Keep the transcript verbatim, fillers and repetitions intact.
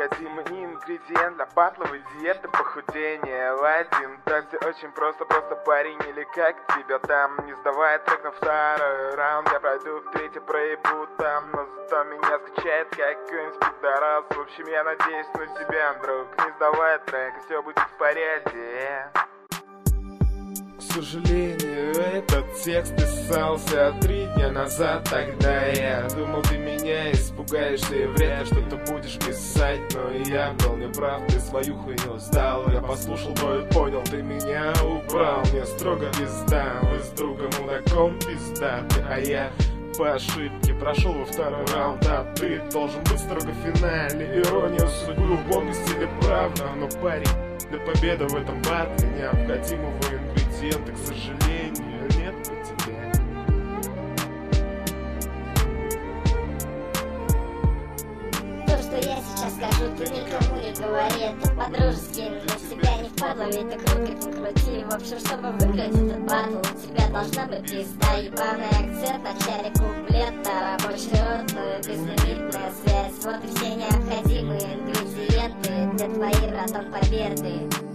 необходимый ингредиент для батловой диеты похудения в один. Так все очень просто, просто парень или как тебя там. Не сдавай трек на второй раунд, я пройду в третий, проебу там. Но зато меня скачает какой-нибудь пидорас. В общем, я надеюсь на тебя, друг. Не сдавай трек, и все будет в порядке. К сожалению, этот текст писался три дня назад. Тогда я думал, ты меня испугаешься и вряд ли что-то будешь писать. Но я был неправ, ты свою хуйню сдал. Я послушал то и понял, ты меня убрал. Мне строго пизда, вы с другом мудаком пиздаты, а я по ошибке прошел во второй раунд. А ты должен быть строго в финале. Ирония судьбы в любом стиле правда. Но парень, для победы в этом батле необходимого ингредиента, к сожалению, нет у тебя. То, что я сейчас скажу, ты никому не говори. Это по-дружески, но себя не впадло, ведь ты крут, как ни крути. В общем, чтобы выиграть этот батл, у тебя должна быть пизда. Ебаный акцент в начале куплета, рабочий рот, но и безлимитная связь. Вот и все необходимые ингредиенты для твоей, братан, победы.